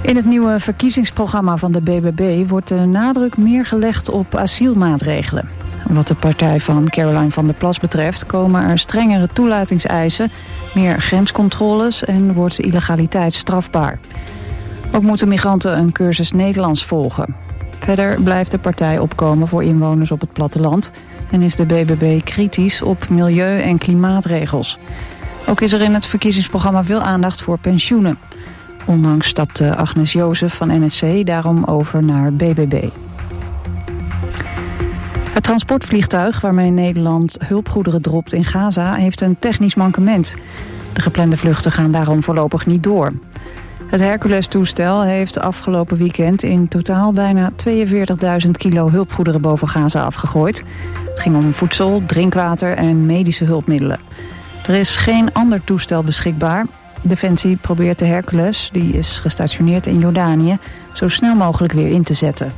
In het nieuwe verkiezingsprogramma van de BBB wordt de nadruk meer gelegd op asielmaatregelen. Wat de partij van Caroline van der Plas betreft komen er strengere toelatingseisen, meer grenscontroles en wordt illegaliteit strafbaar. Ook moeten migranten een cursus Nederlands volgen. Verder blijft de partij opkomen voor inwoners op het platteland en is de BBB kritisch op milieu- en klimaatregels. Ook is er in het verkiezingsprogramma veel aandacht voor pensioenen. Onlangs stapte Agnes Jozef van NSC daarom over naar BBB. Het transportvliegtuig waarmee Nederland hulpgoederen dropt in Gaza heeft een technisch mankement. De geplande vluchten gaan daarom voorlopig niet door. Het Hercules-toestel heeft afgelopen weekend in totaal bijna 42.000 kilo hulpgoederen boven Gaza afgegooid. Het ging om voedsel, drinkwater en medische hulpmiddelen. Er is geen ander toestel beschikbaar. Defensie probeert de Hercules, die is gestationeerd in Jordanië, zo snel mogelijk weer in te zetten.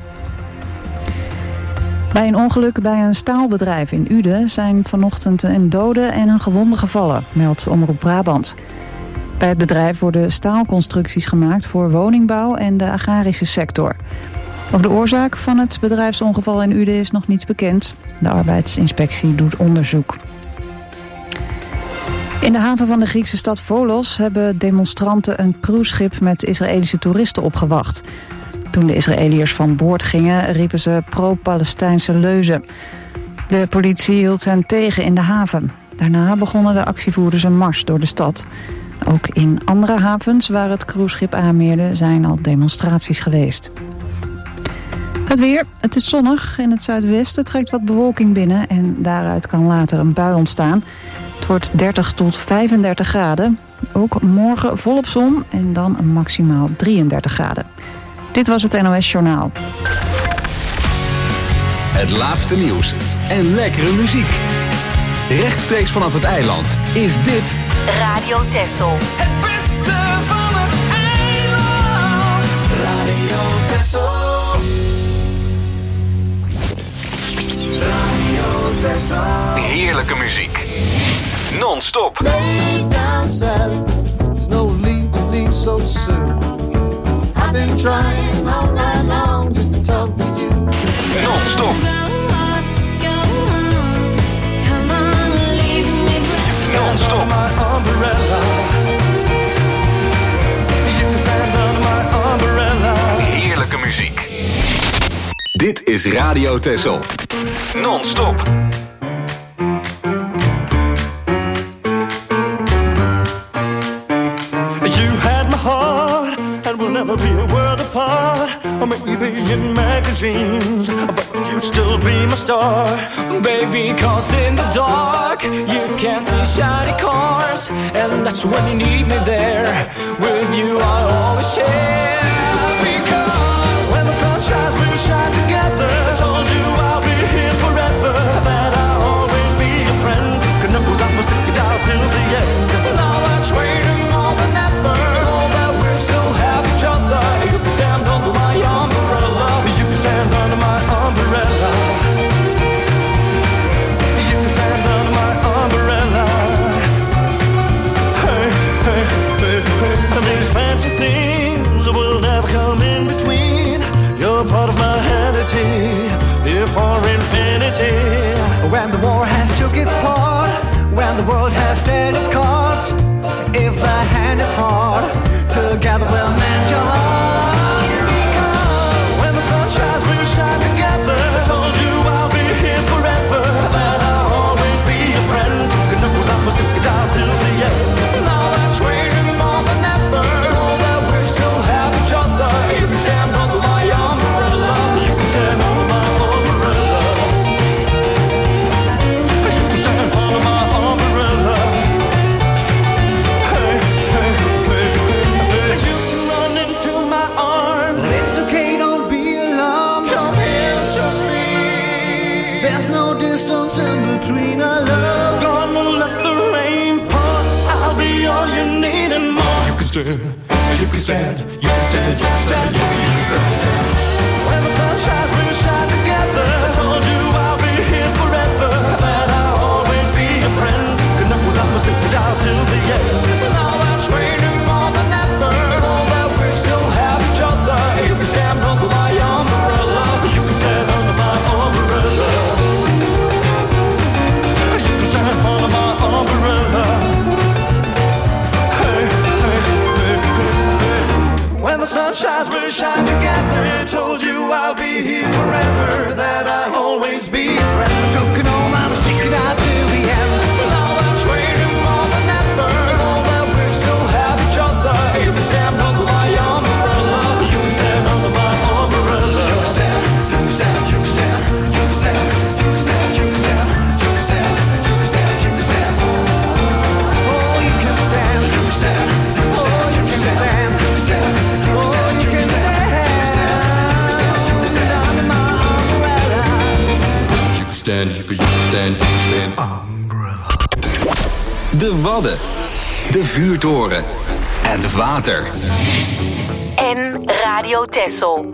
Bij een ongeluk bij een staalbedrijf in Uden zijn vanochtend een dode en een gewonde gevallen, meldt Omroep Brabant. Bij het bedrijf worden staalconstructies gemaakt voor woningbouw en de agrarische sector. Over de oorzaak van het bedrijfsongeval in Uden is nog niets bekend. De arbeidsinspectie doet onderzoek. In de haven van de Griekse stad Volos hebben demonstranten een cruiseschip met Israëlische toeristen opgewacht. Toen de Israëliërs van boord gingen, riepen ze pro-Palestijnse leuzen. De politie hield hen tegen in de haven. Daarna begonnen de actievoerders een mars door de stad. Ook in andere havens waar het cruiseschip aanmeerde zijn al demonstraties geweest. Het weer, het is zonnig. In het zuidwesten trekt wat bewolking binnen en daaruit kan later een bui ontstaan. Het wordt 30 tot 35 graden. Ook morgen volop zon en dan maximaal 33 graden. Dit was het NOS Journaal. Het laatste nieuws en lekkere muziek. Rechtstreeks vanaf het eiland is dit Radio Texel. Het beste van het eiland. Radio Texel. Radio Texel. heerlijke muziek. Non-stop. Lay down, Sally. There's no need to leave so soon. I've been trying all night long just to talk to you. Non-stop. Non-stop. Heerlijke muziek. Dit is Radio Texel. Non-stop. You had my heart and we'll never be a world apart. Or maybe in magazines, but you still be my star. Baby, cause in the dark you can't see shiny cars, and that's when you need me there. With you I always share. Because when the sun shines, we'll shine together. I told you I'll be here forever, that I'll always be your friend. Could never that was stick it out till the end. now I'm waiting more than ever. Know that we still have each other. You can stand under my umbrella. You can stand under my umbrella. You can stand under my umbrella. Hey, hey, hey, hey. And these fancy things will never come in between. You're part of my vanity, here for infinity. When the war has took its part, when the world has dealt its cards, if the hand is hard, together we'll mend your heart. Because when the sun shines, we'll shine together. I told you I'll be here forever, that I'll always be your friend. Could never that was stick it out till the end. now I'm waiting more than ever. Know that we still have each other. You can stand under my umbrella. You can stand under my umbrella. You can stand under my umbrella. Hey, hey, hey, hey. You can run into my arms. It's okay, don't be alarmed. Come here to me. There's no distance in between our love. Gonna let the rain pour. I'll be all you need and more. You can stand, you can stand, you can stand, you can stand, you can stand. When the sun shines, we'll shine together. I told you I'll be here forever, that I'll always be your friend. Could never that was stick it out till the end. now I'm waiting more than ever. Know that we still have each the sun shines, we'll shine together. Told you I'll be here forever, that I'll always be a friend. Took it all, I was taking it out till the end. Well, now that's waiting more than ever. Know that we still have each other. You can stand under my umbrella. You can stand under my umbrella. You can stand, you can stand, you can stand, you can stand, you can stand, you can stand, you can stand, you can stand, you can stand. Oh, you can stand. You can stand, you can stand, you can stand, you can stand, you can stand, you can stand, you can stand under my umbrella. you can stand, you can stand, you can stand. Umbrella. De Wadden. De Vuurtoren. Het water. En Radio Texel.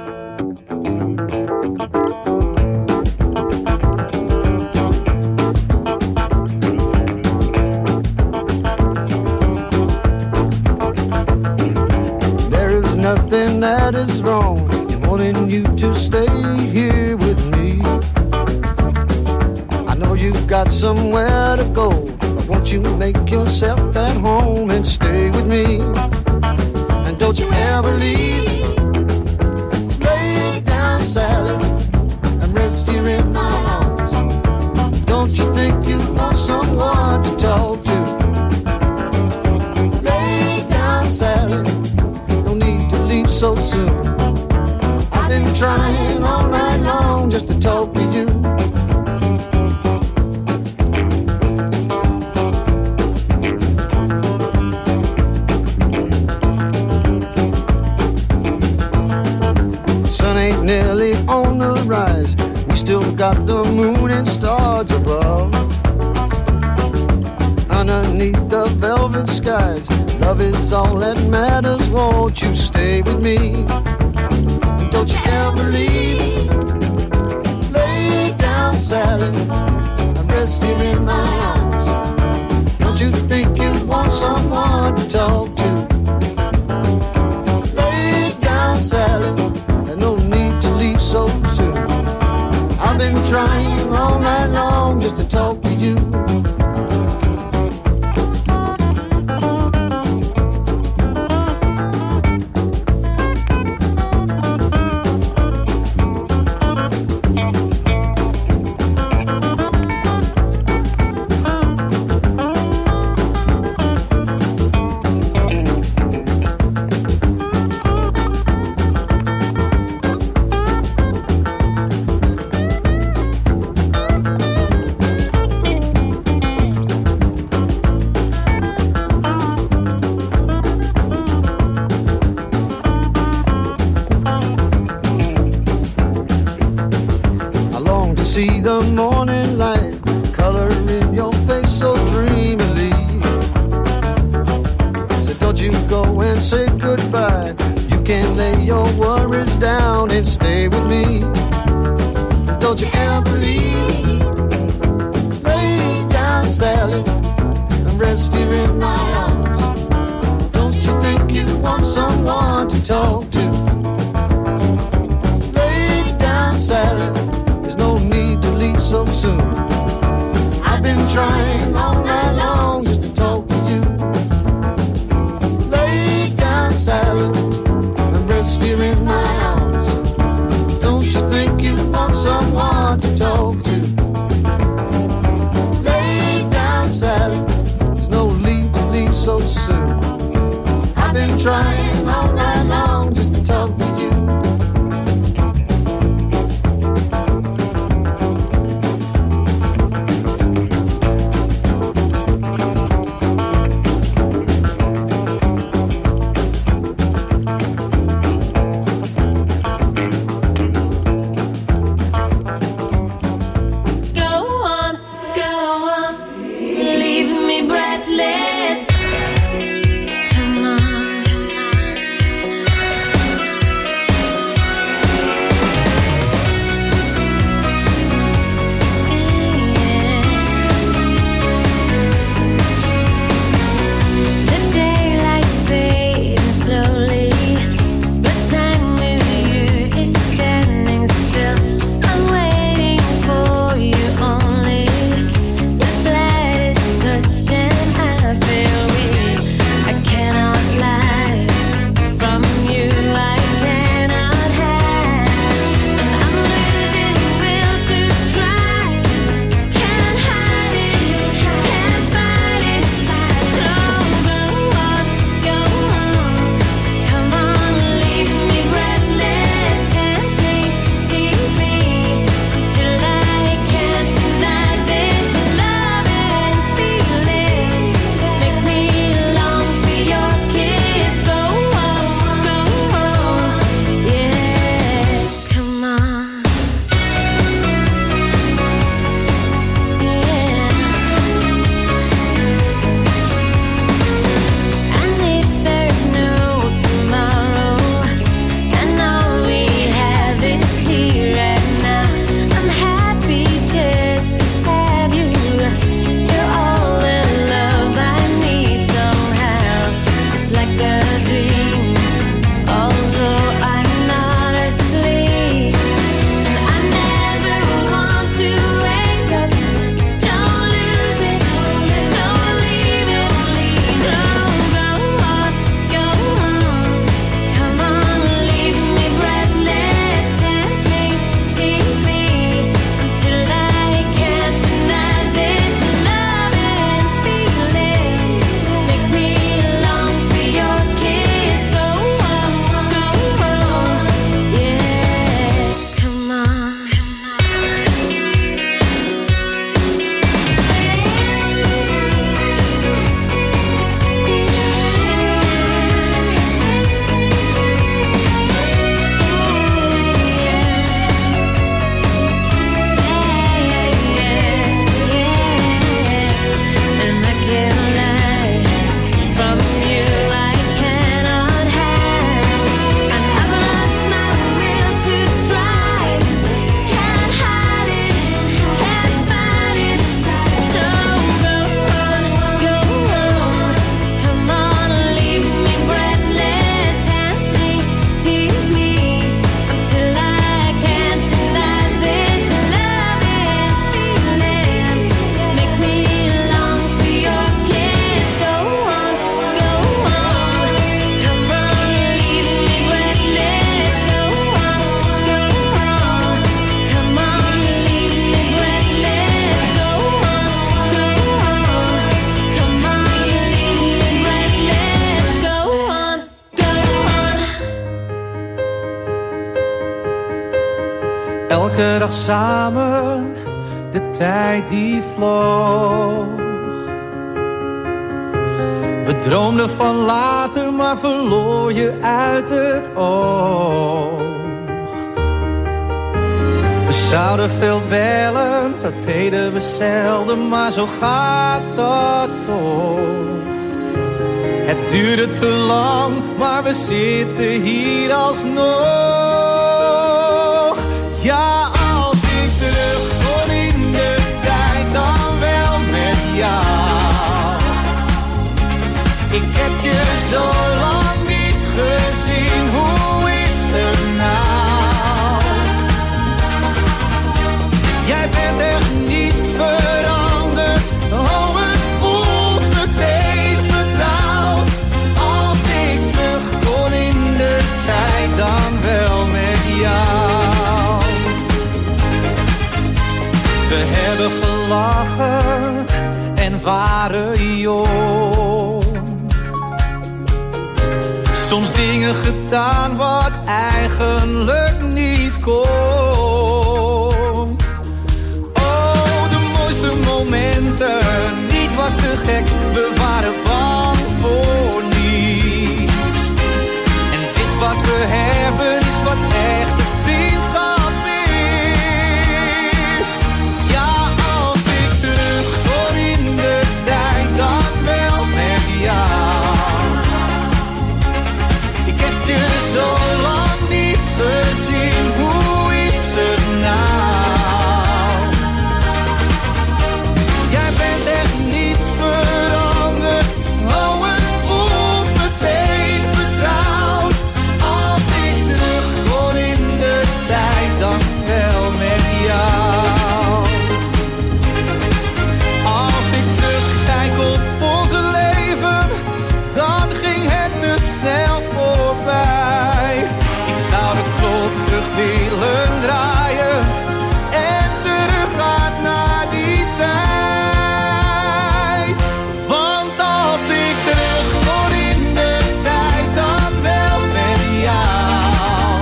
There is nothing that is wrong in wanting you to stay here with me. I know you've got somewhere to go, but won't you make yourself at home and stay with me? And don't you ever leave. Lay down, Sally, and rest here in my arms. Don't you think you want someone to talk to? Lay down, Sally, no need to leave so soon. I've been trying all night long just to talk to you. Sun ain't nearly on the rise. We still got the moon and stars above. Underneath the velvet skies, love is all that matters. Won't you stay with me? Don't you ever leave. Lay down, Sally, and rest here in my arms. Don't you think you want someone to talk to? Lay down, Sally, and no need to leave so soon. I've been trying all night long just to talk to you. See the morning light, color in your face so dreamily. So don't you go and say goodbye. You can lay your worries down and stay with me. Don't you ever leave. Lay down, Sally, and rest here in my arms. Don't you think you want someone to talk to? Lay down, Sally, no need to leave so soon. I've been trying all night long just to talk to you. Lay down, Sally, and rest here in my arms. Don't you think you want someone to talk to? Lay down, Sally, there's no need to leave so soon. I've been trying all night long just to talk to you. Leave me breathless. Come on. Elke dag samen, de tijd die vloog. We droomden van later, maar verloor je uit het oog. We zouden veel bellen, dat deden we zelden, maar zo gaat dat toch. Het duurde te lang, maar we zitten hier alsnog. Ja, als ik terug kon in de tijd, dan wel met jou. Ik heb je zo lang niet gezien, hoe is het nou? Jij bent echt niets veranderd, oh het voelt meteen vertrouwd. Als ik terug kon in de tijd, dan wel met jou. We hebben gelachen en waren jong. Soms dingen gedaan wat eigenlijk niet kon. Oh, de mooiste momenten, niets was te gek, we waren bang voor niets. En dit wat we hebben is wat echte vriendschap is. Ja, als ik terug kon in de tijd, dan wel met jou. Ik heb je zo lang niet gezien, hoe is het nou? Jij bent echt niets veranderd, oh het voelt meteen vertrouwd. Als ik terug kon in de tijd, dan wel met jou. Als ik terugkijk op onze leven, dan ging het te snel voorbij. Ik zou de klok terug willen draaien en teruggaan naar die tijd. Want als ik terug kon in de tijd, dan wel met jou.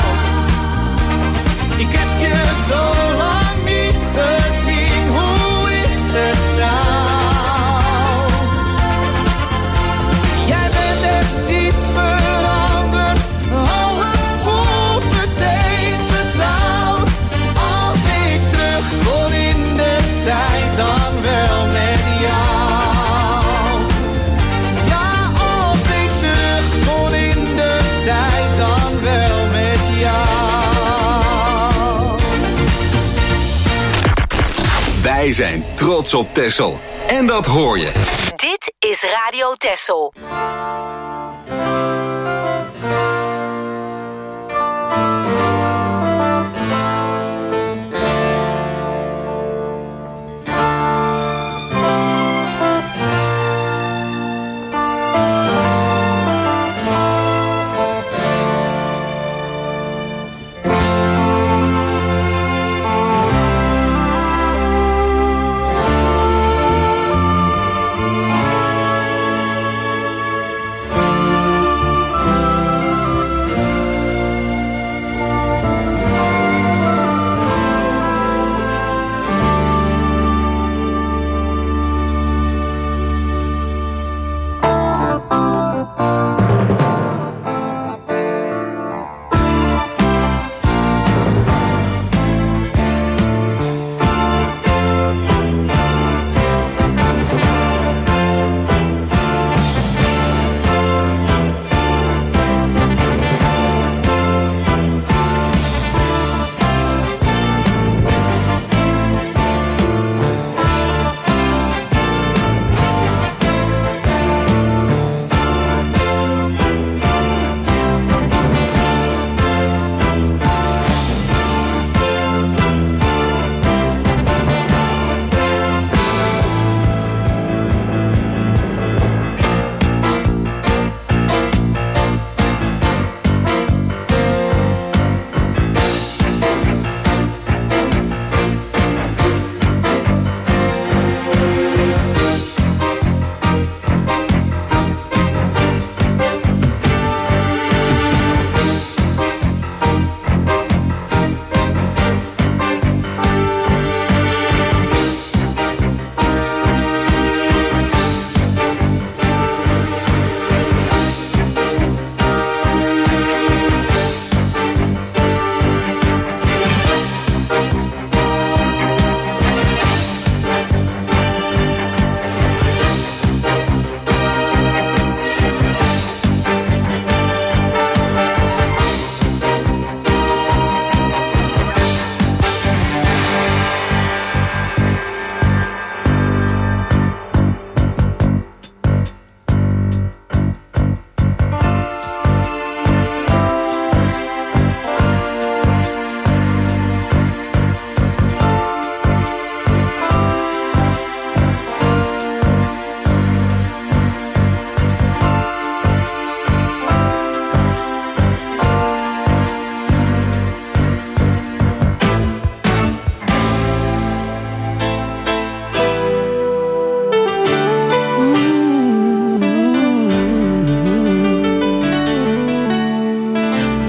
Ik heb je zo lang niet gezien, hoe is het nou? Jij bent echt niets veranderd, oh het voelt meteen vertrouwd. Als ik terug kon in de tijd, dan wel met jou. Ja, als ik terug kon in de tijd, dan wel met jou. Wij zijn trots op Texel. En dat hoor je. Dit is Radio Texel.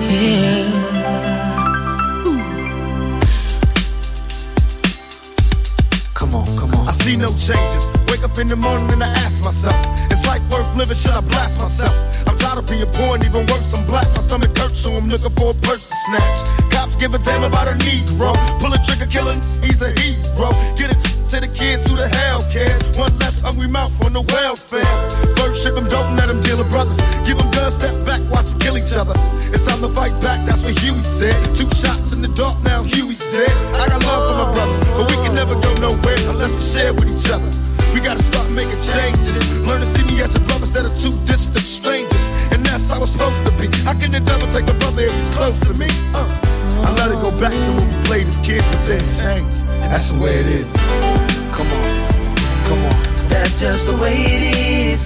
Come on. I see no changes. Wake up in the morning and I ask myself, is life worth living? Should I blast myself? I'm tired of being poor and even worse, I'm black. My stomach hurts, so I'm looking for a purse to snatch. Cops give a damn about a Negro. Pull a trigger, kill him, he's a hero. Get it to the kids who the hell cares. One less hungry mouth on the welfare. First ship them, don't let them deal with brothers. Give them guns, step back, watch them kill each other. It's time to fight back, that's what Huey said. 2 shots in the dark, now Huey's dead. I got love for my brothers, but we can never go nowhere unless we share with each other. We gotta start making changes. Learn to see me as a brother instead of 2 distant strangers. And that's how it's supposed to be. How can the devil take a brother if he's close to me? I let it go back to when we played as kids, but then change. That's the way it is. Come on. That's just the way it is.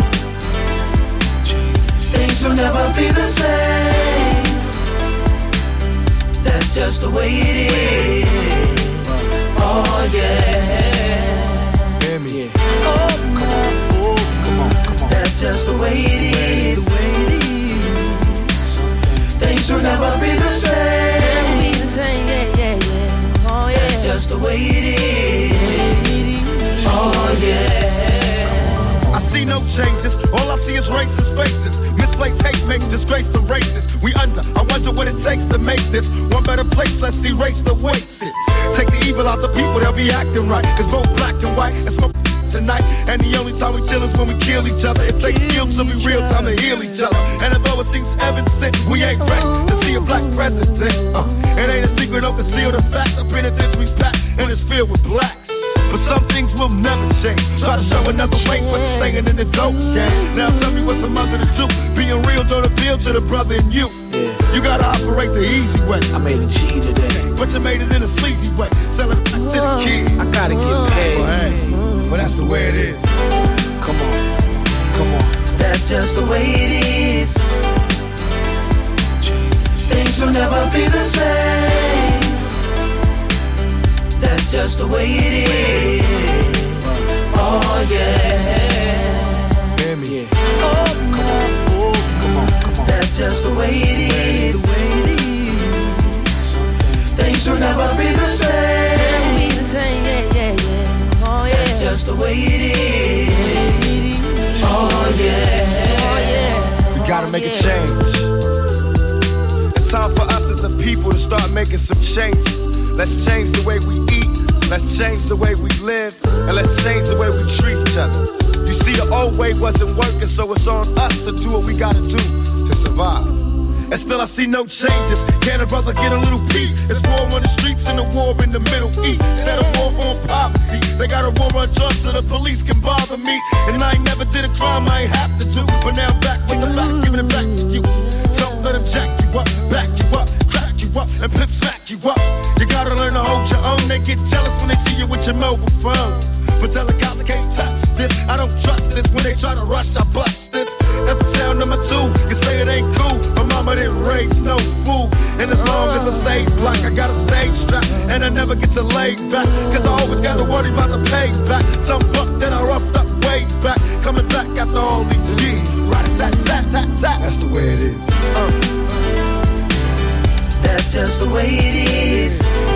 Things will never be the same. That's just the way it is. Oh yeah. Yeah. Oh, come on. That's just the way it is. Things will never be the same. Oh, yeah. That's just the way it is. Oh yeah. I see no changes. All I see is racist faces. Misplaced hate makes disgrace to races. We under. I wonder what it takes to make this one better place. Let's erase the wasted. Take the evil out the people, they'll be acting right. It's both black and white, and smoke tonight. And the only time we chill is when we kill each other. It takes skill to be real time to heal each other. And although it seems evident, we ain't ready to see a black president. It ain't a secret, don't conceal the fact. The penitentiary's packed and it's filled with blacks. But some things will never change. Try to show another way, but it's staying in the dope game. Now tell me what's a mother to do. Being real don't appeal to the brother in you. You gotta operate the easy way. I made a G today, but you made it in a sleazy way. Sell it back to the kid. I gotta get paid. Well, hey, well that's the way it is. Come on. That's just the way it is. Things will never be the same. That's just the way it is. Oh yeah. Hear me. Oh, come on. That's just the way it is. Things will never be the same. Oh yeah. That's just the way it is. Oh yeah. We gotta make a change. It's time for us as a people to start making some changes. Let's change the way we eat, let's change the way we live, and let's change the way we treat each other. You see, the old way wasn't working, so it's on us to do what we gotta do to survive. And still I see no changes. Can a brother get a little peace? It's war on the streets and a war in the Middle East. Instead of war on poverty, they got a war on drugs so the police can bother me. And I ain't never did a crime I ain't have to do, but now I'm back with the facts, giving it back to you. Don't let them jack you up, back you up, crack you up, and pimp smack you up. You gotta learn to hold your own. They get jealous when they see you with your mobile phone. But tell the cops I can't touch this. I don't trust this. When they try to rush, I bust this. That's the sound number 2. You say it ain't cool. My mama didn't raise no fool. And as long as I stay black, I got a stage strap. And I never get to lay back. Cause I always gotta worry about the payback. Some buck that I roughed up way back. Coming back after all these years. Rat-a-tat-tat-tat-tat. That's the way it is. That's just the way it is.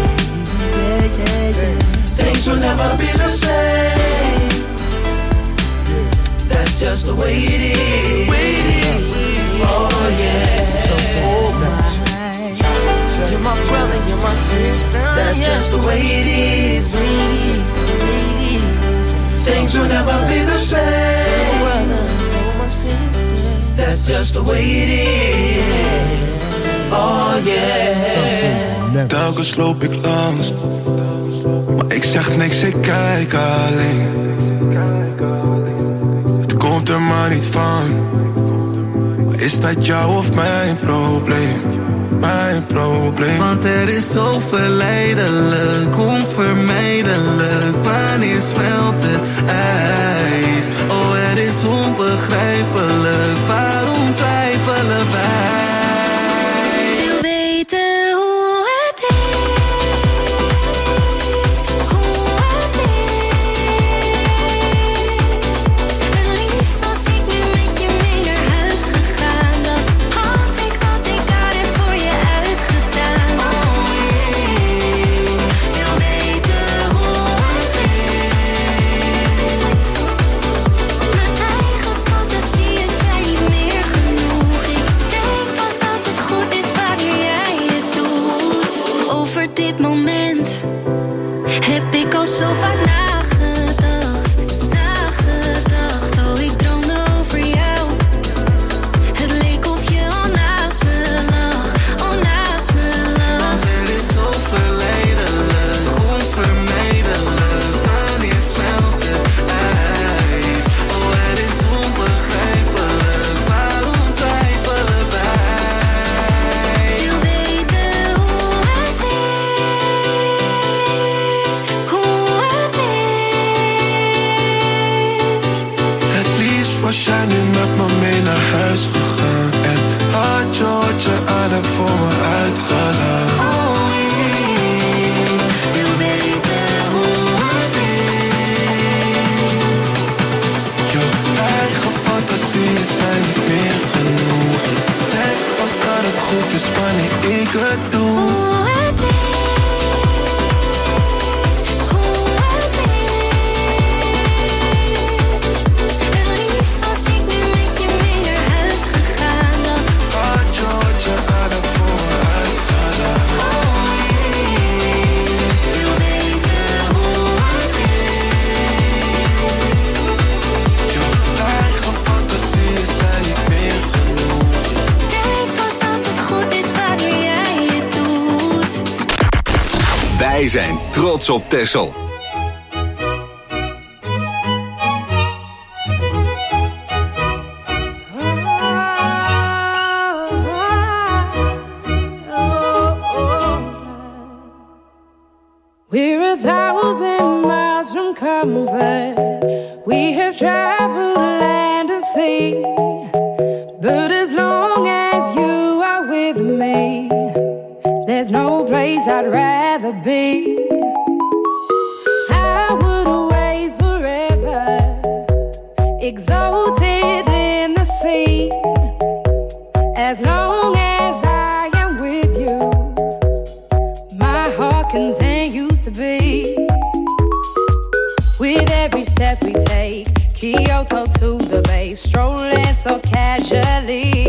Things will never be the same. That's just the way it is. Oh yeah. You're my brother, you're my sister. That's just the way it is. Things will never be the same. That's just the way it is. Oh yeah. Telkens loop ik langs, maar ik zeg niks, ik kijk alleen. Het komt er maar niet van, maar is dat jou of mijn probleem? Mijn probleem. Want er is zo verleidelijk, onvermijdelijk. Wanneer smelt het ijs? Oh, het is onbegrijpelijk, waarom twijfelen wij? Wil weten hoe het is, hoe het is. Het liefst was ik nu met je mee naar huis gegaan. Dan had ik wat ik aan heb voor zo vaak nagedacht. Oh, ik droomde over jou. Het leek of je al naast me lag. Want er is zo verleidelijk, onvermijdelijk. Wanneer smelt het ijs? Oh, het is onbegrijpelijk. Waarom twijfelen wij? wil weten hoe het is. Het liefst was jij nu met me mee naar huis gegaan. En had je wat je aan hebt voor me uitgedaan. Oh, ik wil weten hoe het is. Jouw eigen fantasieën zijn niet meer genoeg. Ik denk pas dat het goed is wanneer ik het doe. Hoe het is. Het liefst was ik nu met je mee naar huis gegaan. Dan had je wat je aan hebt voor me uitgedaan. wil weten hoe het is. Jouw eigen fantasieën zijn niet meer genoeg. Denk pas dat het goed is wanneer jij het doet. Wij zijn trots op Texel. We're 1,000 miles from comfort. We have traveled land and sea. But as long as you are with me, there's no place I'd rather be. I would away forever, exalted in the sea. As long as I am with you, my heart continues to beat. With every step we take, Kyoto to the bay, strolling so casually.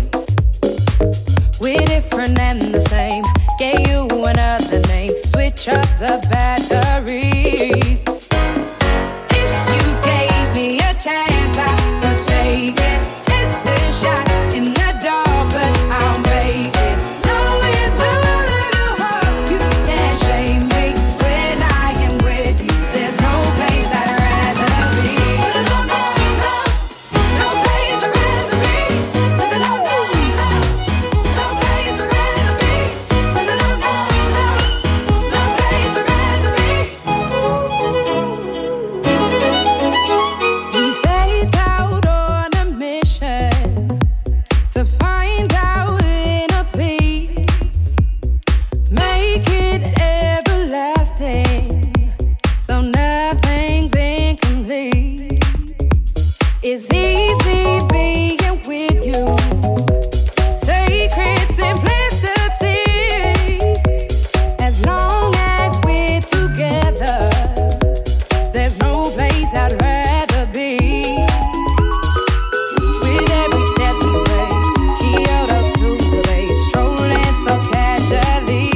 We're different and the same, gave you another name, switch up the batteries. If you gave me a chance, I would take it. It's a shot in the dark, but I'll make it. Knowing the little heart, you can't shame me. When I am with you, there's no place I'd rather be. No, no, no, no place I'd rather be. No, no, no, no, no place I'd rather be. No, no, no, no, no place I'd rather be. We set out on a mission to find our inner peace, make it everlasting, so nothing's incomplete. It's easy being with you, sacred simplicity. As long as we're together, there's no place I'd rather be. With every step we take, Kyoto to the bay, strolling so casually.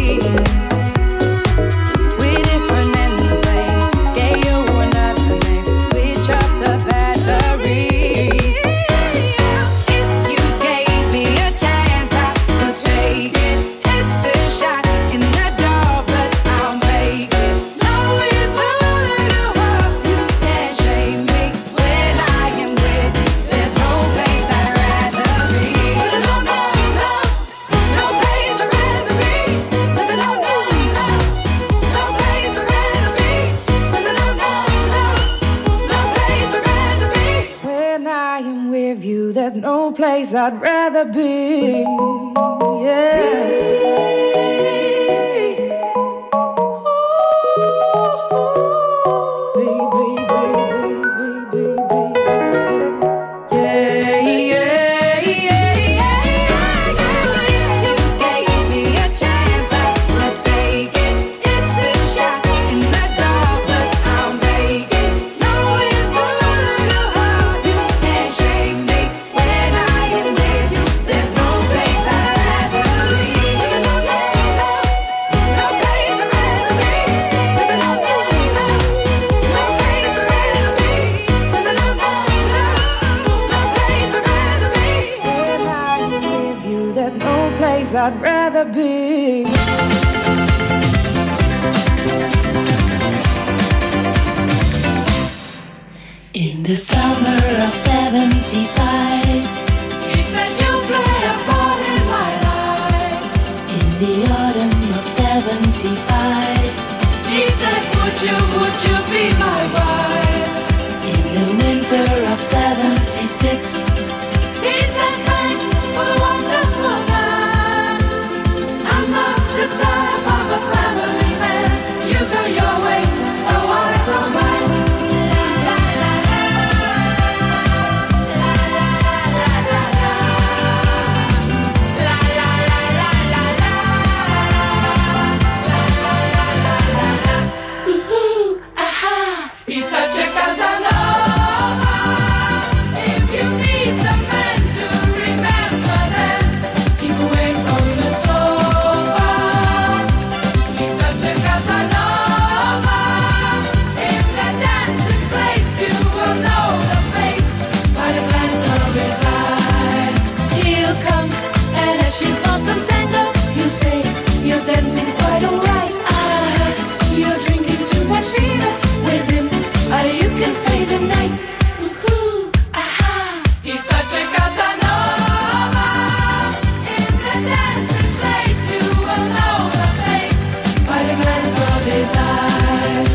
We're different and the same, gave you another name, switch up the batteries. If you gave me a chance, I would take it. It's a shot in the dark, but I'll make it. Knowing the little heart, you can't shame me. When I am with you, there's no place I'd rather be. No, no, no, no place I'd rather be. No, no, no, no, no place I'd rather be. No, no, no, no, no place I'd rather be. When I am with you, there's no place I'd rather be. When I am with you, there's no place I'd rather be. I'd rather be. In the summer of 75, he said you'll play a part in my life. In the autumn of 75, he said would you be my wife? In the winter of 76, he said thanks for the wonderful time. I'm not the type of a family man. You go your way, so I go mine. He's such a Casanova. If you need the man to remember them, keep away from the sofa. He's such a Casanova. In the dancing place, you will know the face by the glance of his eyes. He'll come and ask you for some tango. He'll say you're dancing quite alright. You're drinking too much fever with him. You can stay the night. Ooh, aha. He's such a Casanova. In the dancing place, you will know the face by the glance of his eyes.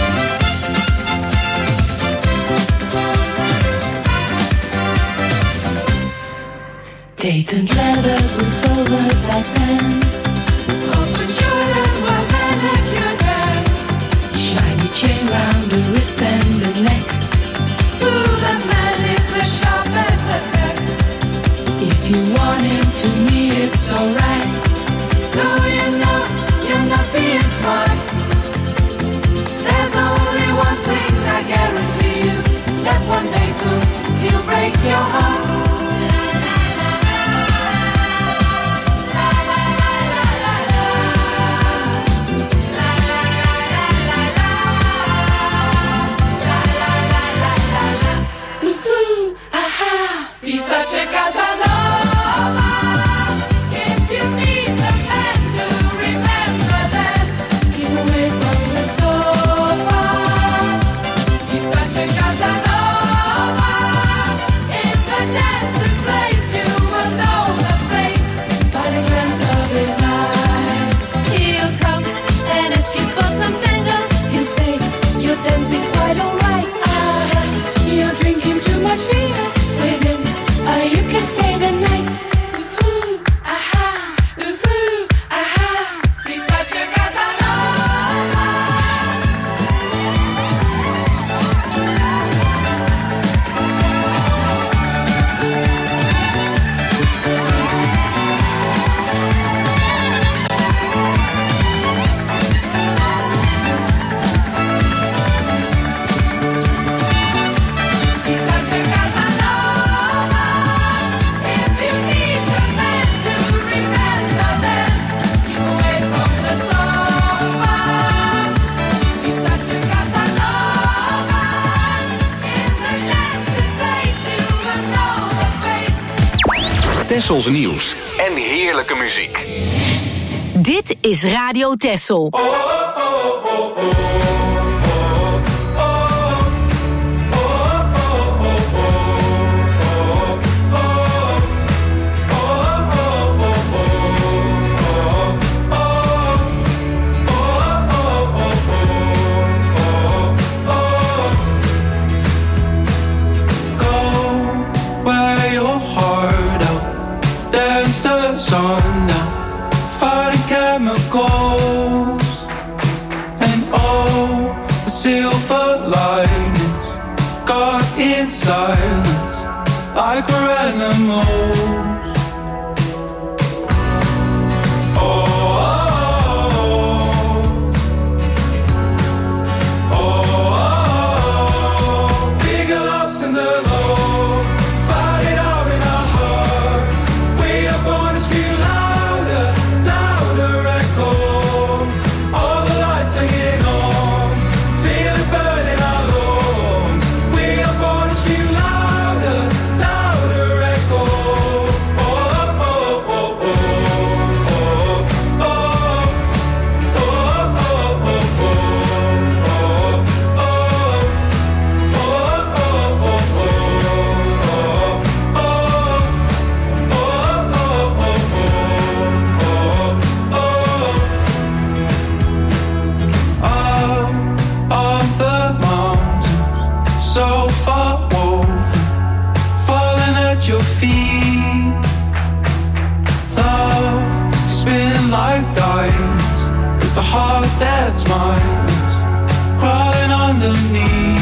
Dated leather boots over tight pants, open shirt and well manicured hands, shiny chain round the wrist and the neck. Ooh, that man is as sharp as a tack. If you want him to me, it's alright. Though you know you're not being smart, there's only one thing I guarantee you, that one day soon he'll break your heart. He's such a Casanova. If you need the man to remember them, keep away from the sofa. He's such a Casanova. In the dancing place, you will know the face by the glance of his eyes. He'll come and ask you for some tango. He'll say you're dancing quite alright. You're drinking too much fever with him. You can stay the night. Ooh, aha, he's such a Casanova. He's such a Casanova. If you need the man to remember them, keep away from the sofa. He's such a Casanova. In the dancing place, you will know the face. Tessels nieuws en heerlijke muziek. Dit is Radio Tessel. Wear your heart out, dance the sun now, fighting chemicals, and all the silver linings got in silence like we're animals. Louder, louder echo. the heart that's mine is crawling underneath.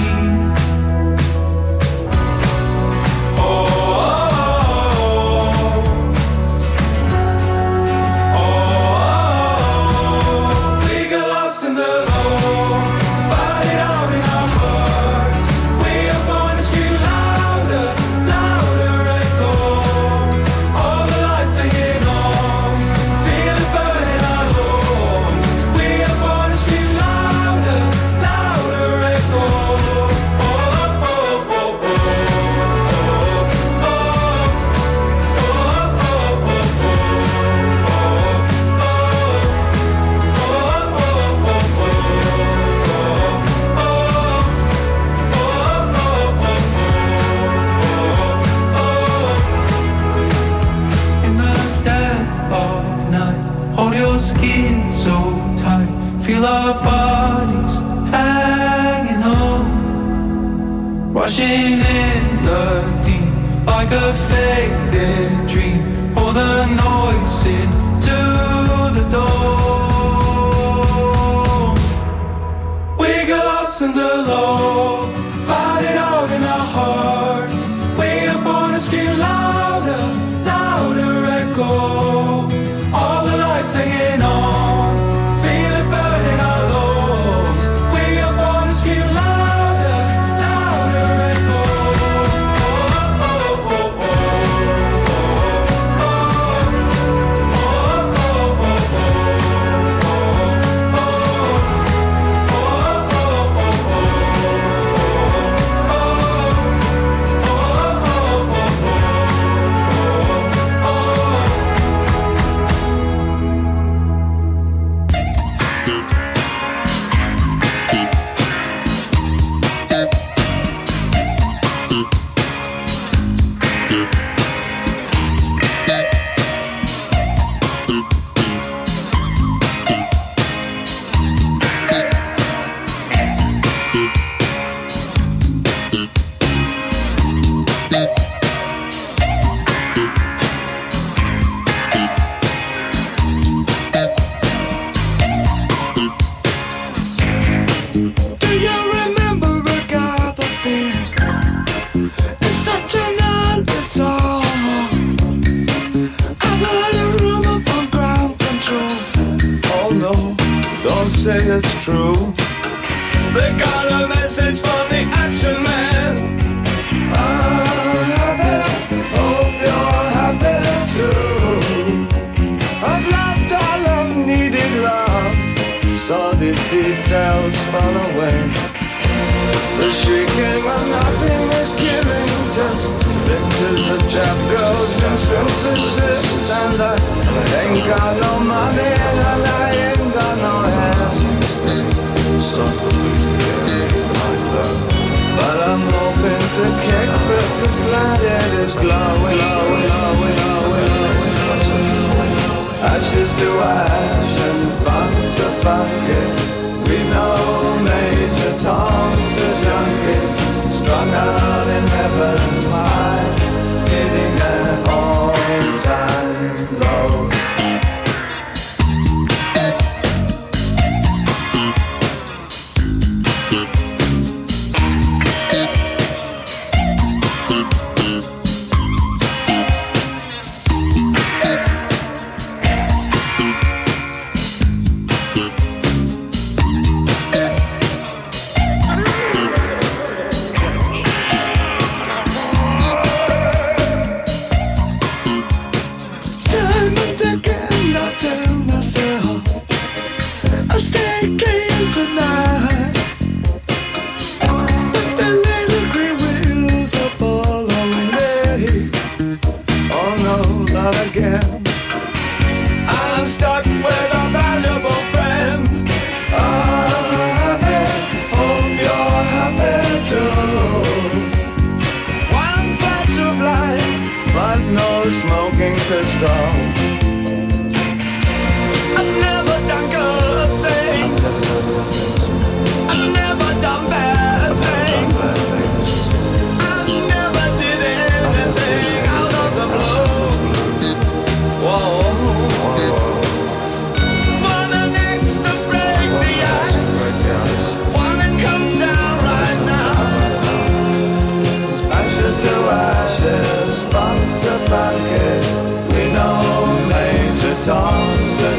Feel our bodies hanging on, rushing in the deep like a faded dream. Pour the noise into the door. We get lost in the low, find it out in our hearts. We are born to scream louder, louder echo. All the lights hanging on. Say it's true. They got a message from the action man. I'm happy, hope you're happy too. I've loved all I've needed love, saw the details fall away. The shrieking when nothing is given, just pictures of trap girls and synthesis. And I ain't got no money and I ain't got no hands. Songs of but I'm hoping to kick back this glad it is glowing, glowing, glowing, glowing. Ashes to ash and funk to funky. We know Major Tom's a junkie, strung out in heaven's mind, hitting an all-time low.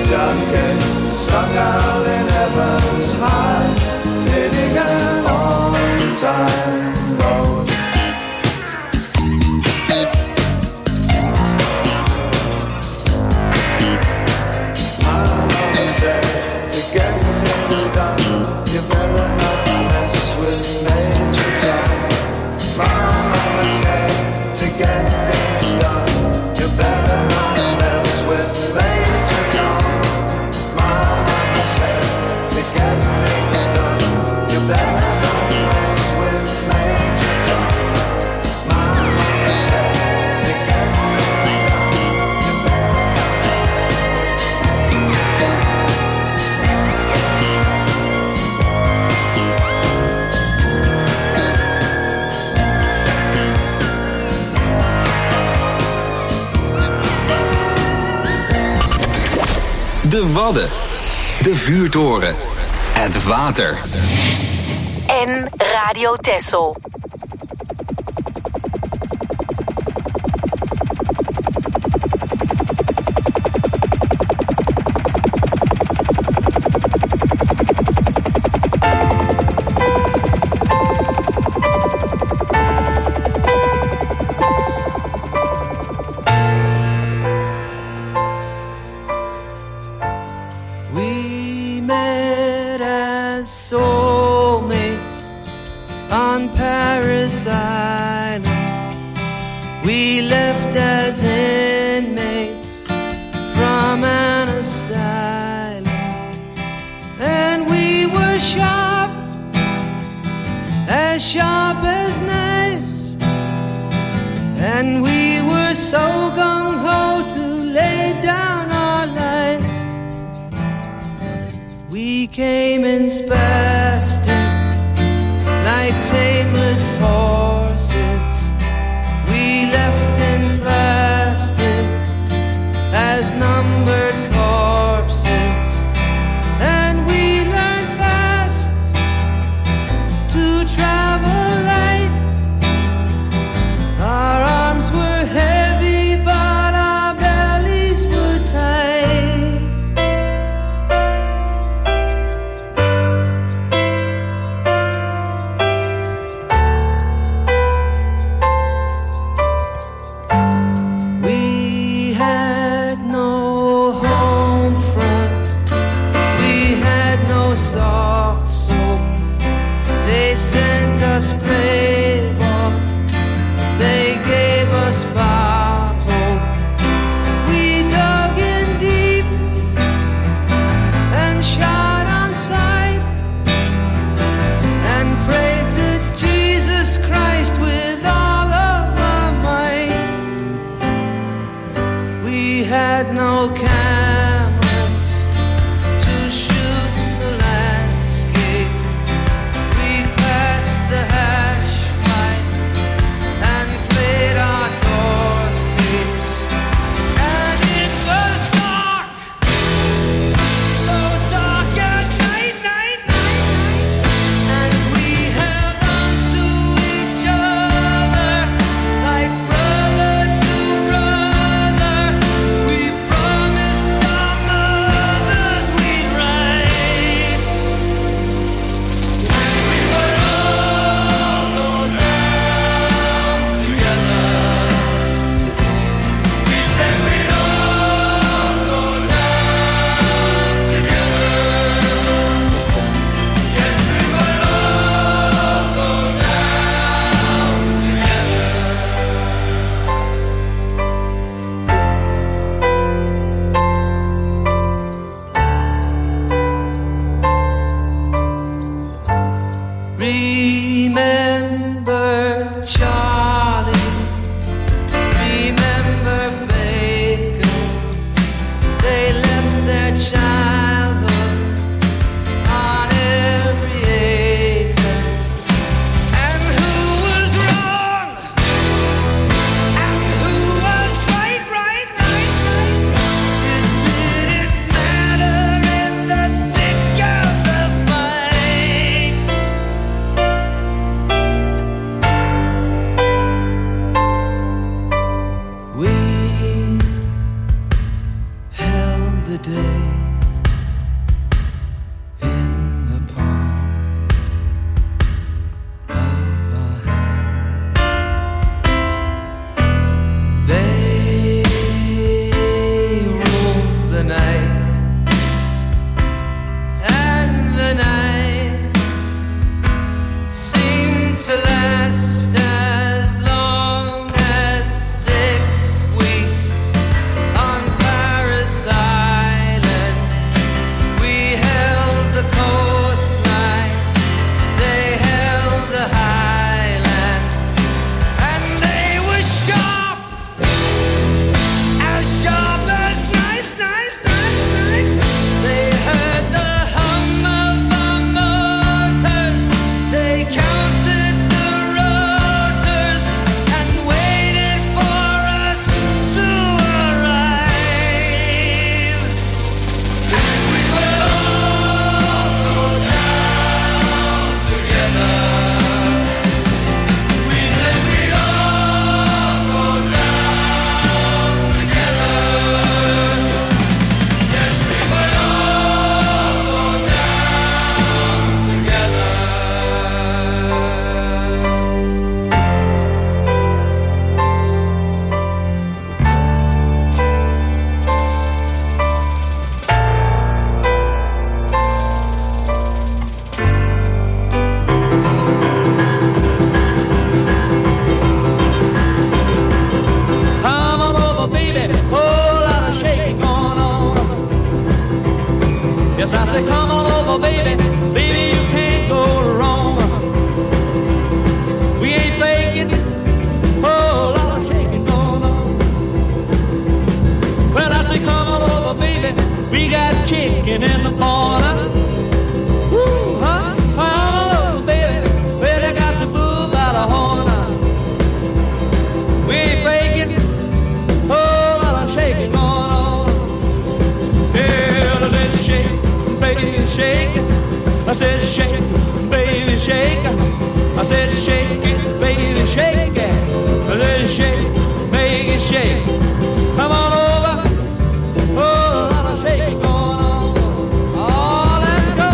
jacket, stuck out in heaven's high, hitting an on-time road. My mama said, to get things done, you better not mess with Major Tom. My mama said, to get things done, you better not mess with Major Tom. My mama said, to get things done, you better not mess with Major Tom. My mama said, to get things done, you better not De Wadden, de vuurtoren, het water. En Radio Texel. We met as soulmates on Paris Island. We left as inmates from an asylum. And we were sharp as knives. And we were so gung-ho to lay down our lives. We came in spastic, like tameless horses. We left in plastic, as numbered corpses. And we learned fast to travel light. Our arms were heavy, but our bellies were tight. Yes, I say, come on over, baby. Baby, you can't go wrong. We ain't faking. Oh, lot of shaking going on. Well, I say, come on over, baby. We got chicken in the corner. Woo, huh? Come on over, baby. Well, they got the bull by the horn. We ain't faking. Oh, lot of shaking going on. Yeah, I said, shake, baby, shake. I said, shake, baby, shake. I said, shake it, baby, shake it. I said, shake, baby, shake. Come on over. Oh, a lot of shaking going on. Oh, let's go.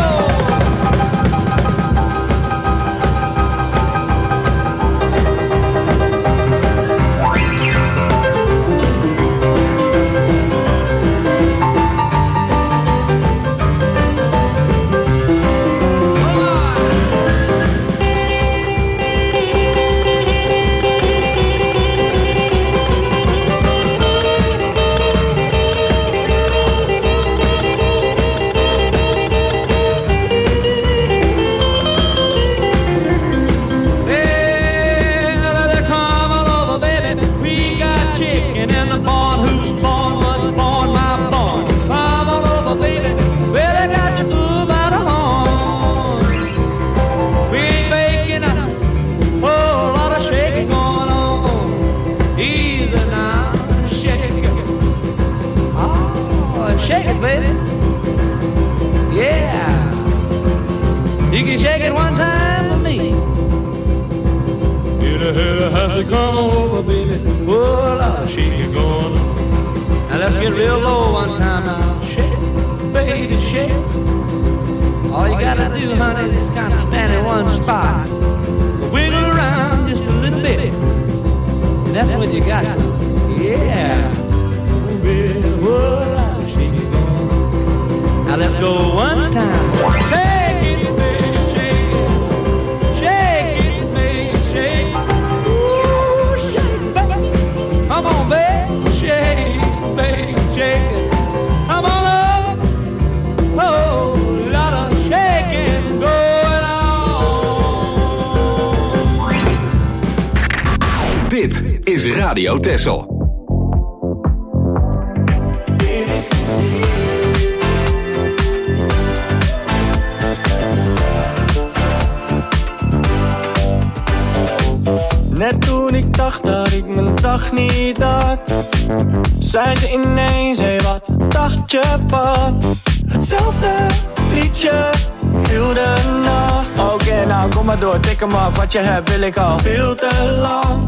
Shake it, baby. Yeah. You can shake it one time for me. You have to come over, baby. Oh, Lord, shake it going on. Now let's get real low one time now. Shake it, baby, shake it. All you gotta do, honey, is kind of stand in one spot. Wiggle around just a little bit. That's what you got. Yeah. Baby, oh, now let's go one time. Shake it, baby, shake it. Shake it, baby, shake it. Ooh, shake it, baby. Come on, baby, shake it, baby, shake it. Come on up. Oh, lot of shaking going on. Dit is Radio Texel. Net toen ik dacht dat ik mijn dag niet had, zei ze ineens, hé, wat dacht je van? Hetzelfde liedje, heel de nacht. Oké, nou kom maar door, tik hem af, wat je hebt wil ik al veel te lang.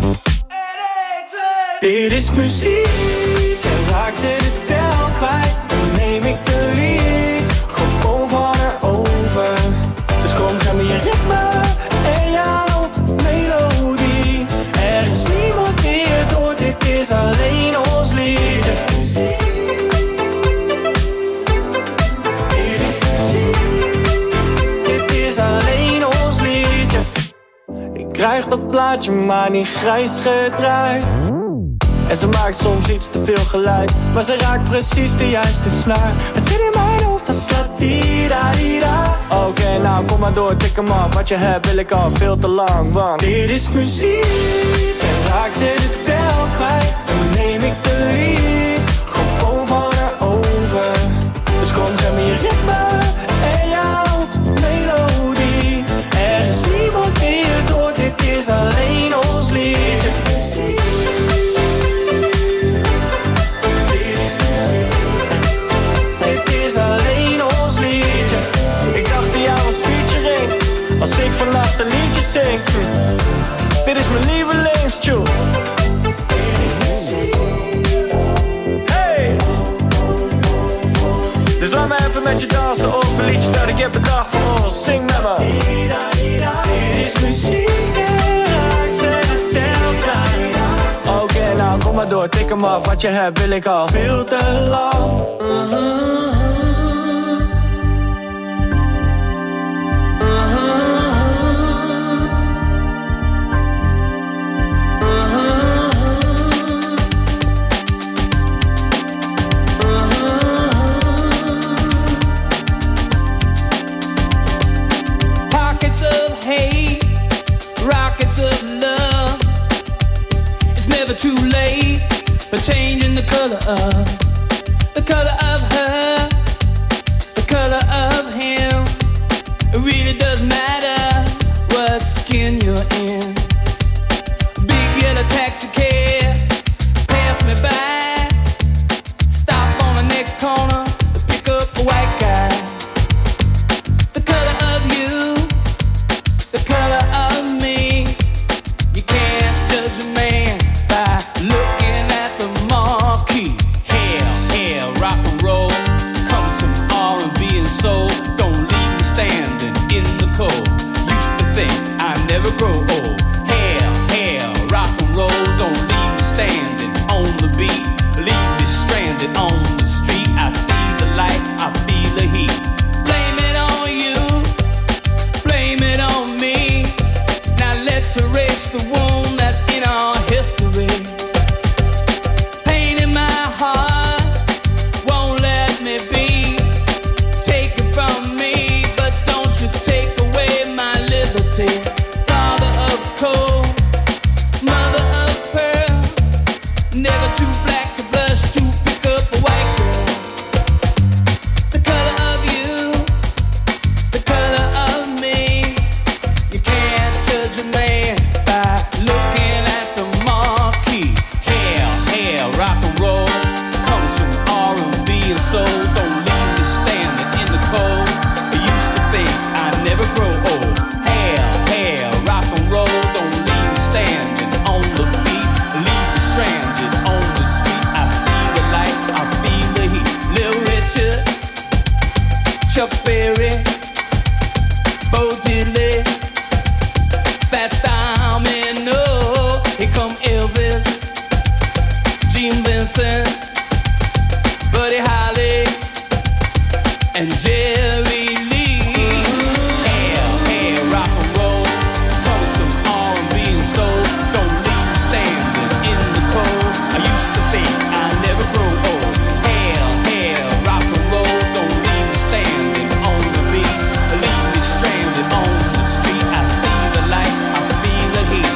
Dit is muziek, en raak ze de tel kwijt, dan neem ik de lead, gewoon van haar over. Dus kom, geef me je ritme en jouw melodie. Er is niemand die het hoort, dit is alleen ons lied. Dit is muziek. Dit is muziek. Dit is alleen ons liedje. Ik krijg dat plaatje maar niet grijs gedraaid. En ze maakt soms iets te veel geluid, maar ze raakt precies de juiste snaar. Het zit in mijn hoofd, dat slaat di-da-di-da. Oké, nou kom maar door, tik hem af, wat je hebt wil ik al veel te lang. Want dit is muziek, en raak ze de tel kwijt, dan neem ik de lead, gewoon van haar over. Dus kom, geef me je ritme en jouw melodie. Er is niemand die het hoort, dit is alleen ons lied. Als ik vannacht een liedje zing, dit is mijn lievelingstune. Hey! Dus laat me even met je dansen op een liedje dat ik heb bedacht voor ons. Zing met me. Dit is muziek en raak ze de tel kwijt. Oké, nou kom maar door, tik hem af, wat je hebt wil ik al veel te lang. the color of her, the color of him. It really doesn't matter what skin you're in. Big yellow taxi cab pass me by, stop on the next corner to pick up a white guy. The color of you, the color of me. You can't judge a man by looking at the marquee. Hell, rock and roll comes from R&B and soul. Don't leave me standing in the cold. Used to think I'd never grow old. Hell, rock and roll. Don't leave me standing on the beat. Leave me stranded on the street. I see the light, I feel the heat. Blame it on you, blame it on me. Now let's erase the wound that's in our history. Pain in my heart won't let me be. Take it from me, but don't you take away my liberty. Father of coal, mother of pearl, never too black to blush to pick up a white girl. The color of you, the color of me. You can't judge a man by looking at the marquee. Hell, rock and roll comes from R&B and soul. Don't leave me standing in the cold. I used to think I'd never grow old. Hell, rock and roll. Don't leave me standing on the beat. Leave me stranded on the street. I see the light, I feel the heat. Little Richard, Chuck Berry, Bo Diddley, Fats Domino. Here come Elvis, Gene Vincent, Buddy Holly, and Jerry Lee. Hell, rock and roll comes from R&B and soul. Don't leave me standing in the cold. I used to think I'd never grow old. Hell, rock and roll. Don't leave me standing on the beat. Leave me stranded on the street. I see the light, I feel the heat.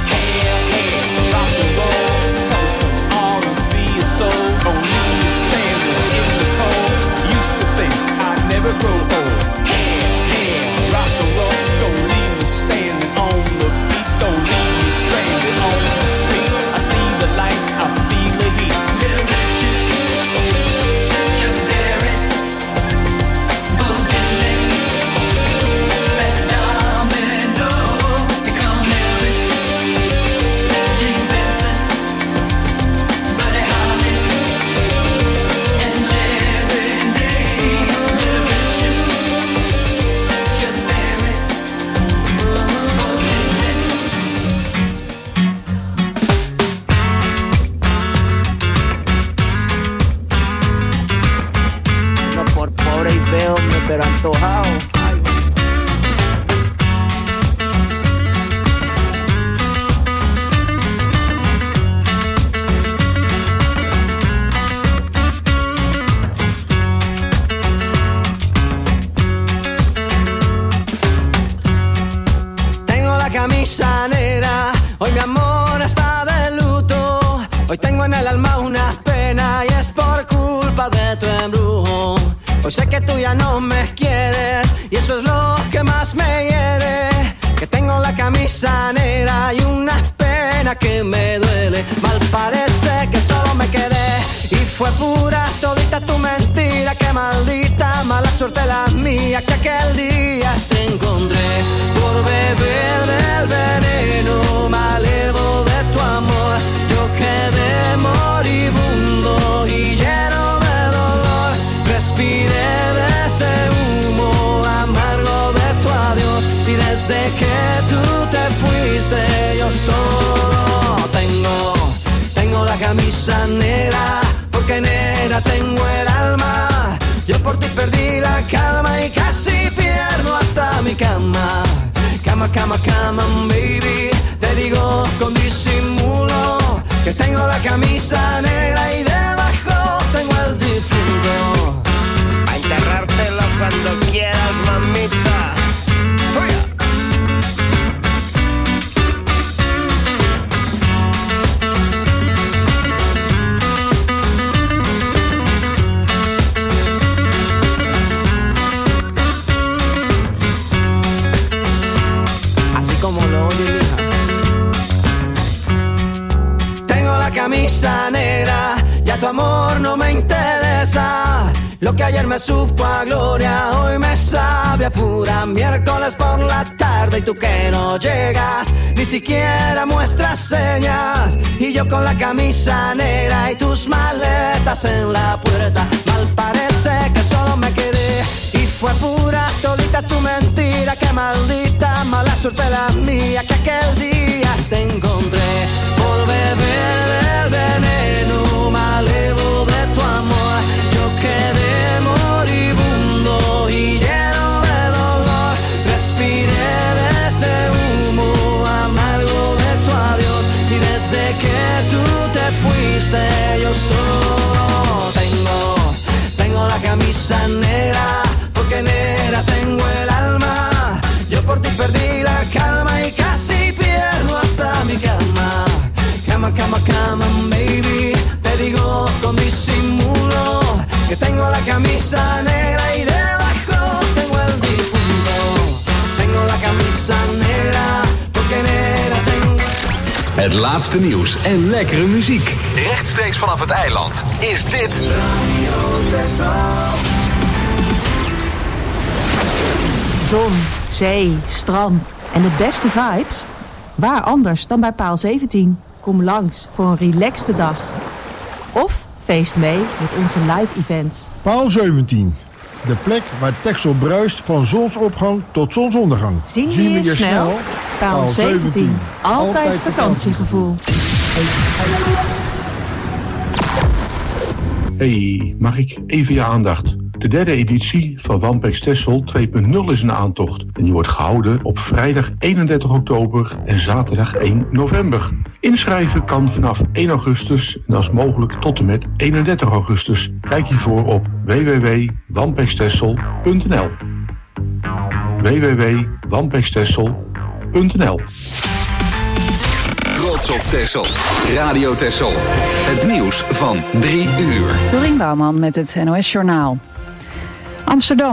Hell, rock and roll comes from R&B and soul. Don't leave me standing in the cold. Used to think I'd never grow old. Hell, rock and roll. Don't leave me standing on the beat. Don't leave me stranded on the street. I see the light, I feel the heat. Little Richard, Chuck Berry, Bo Diddley, Fats Domino. Here come Elvis, Gene Vincent, Buddy Holly, and Jerry Lee. Little Richard, Chuck Berry, Bo Diddley. No por pobre y feo, pero antojado. Tengo la camisa negra, hoy mi amor está de luto. Hoy tengo en el alma una pena y es por culpa de tu embrujo. Hoy sé que tú ya no me quieres y eso es lo que más me hiere. Que tengo la camisa negra y una pena que me duele. Mal parece que solo me quedé y fue pura todita tu mentira. Que maldita mala suerte la mía que aquel día te encontré. Por beber del veneno malevo de tu amor, yo quedé moribundo y lleno de dolor. Respiré de ese humo amargo de tu adiós y desde que tú te fuiste yo solo tengo la camisa negra, porque negra tengo el alma. Yo por ti perdí la calma y casi pierdo hasta mi cama. Cama, cama, cama, baby. Te digo con disimulo que tengo la camisa negra y debajo tengo el difunto. A enterrártelo cuando quieras, mamita. camisa negra, ya tu amor no me interesa. Lo que ayer me supo a gloria, hoy me sabe a pura. Miércoles por la tarde y tú que no llegas, ni siquiera muestras señas. Y yo con la camisa negra y tus maletas en la puerta. Mal parece que solo me quedé y fue pura todita tu mentira. Qué maldita mala suerte la mía que aquel día te encontré por beber del veneno malevo de tu amor. Yo quedé moribundo y lleno de dolor. Respiré de ese humo amargo de tu adiós. Y desde que tú te fuiste yo solo tengo la camisa negra, porque negra tengo el alma. Yo por ti perdí la calma y casi pierdo hasta mi cama. Cama, cama, cama, baby. Te digo con disimulo que tengo la camisa negra y debajo tengo el difunto. Tengo la camisa negra, porque negra tengo. Het laatste nieuws en lekkere muziek. Rechtstreeks vanaf het eiland is dit Radio Texel. Zon, zee, strand en de beste vibes? Waar anders dan bij Paal 17? Kom langs voor een relaxte dag. Of feest mee met onze live events. Paal 17. De plek waar Texel bruist van zonsopgang tot zonsondergang. Zien we je snel? Paal 17. Altijd vakantiegevoel. Hey, mag ik even je aandacht? De derde editie van Wampex Texel 2.0 is een aantocht. En die wordt gehouden op vrijdag 31 oktober en zaterdag 1 november. Inschrijven kan vanaf 1 augustus en als mogelijk tot en met 31 augustus. Kijk hiervoor op www.wampextexel.nl www.wampextexel.nl. Trots op Texel. Radio Texel. Het nieuws van 3 uur. Dorien Bouwman met het NOS Journaal. Amsterdam